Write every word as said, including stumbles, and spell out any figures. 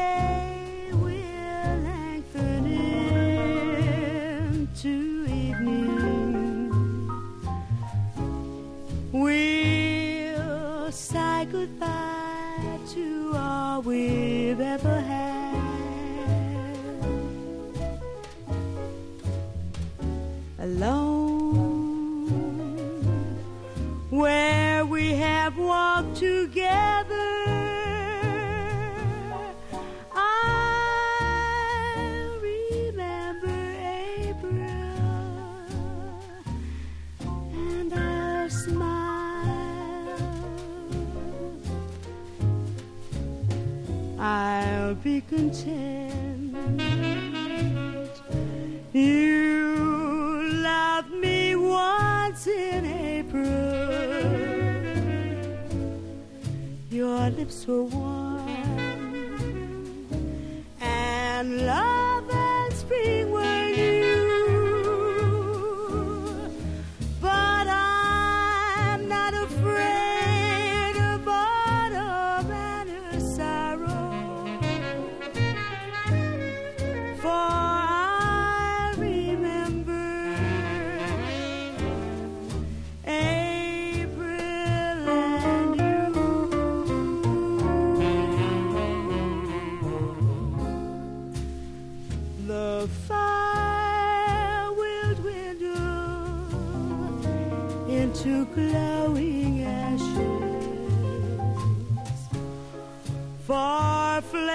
day will lengthen into evening. We'll say goodbye to all we've ever had. Alone, where we have walked together, I'll remember April, and I'll smile. I'll be content. You loved me once in April. Your lips were warm and love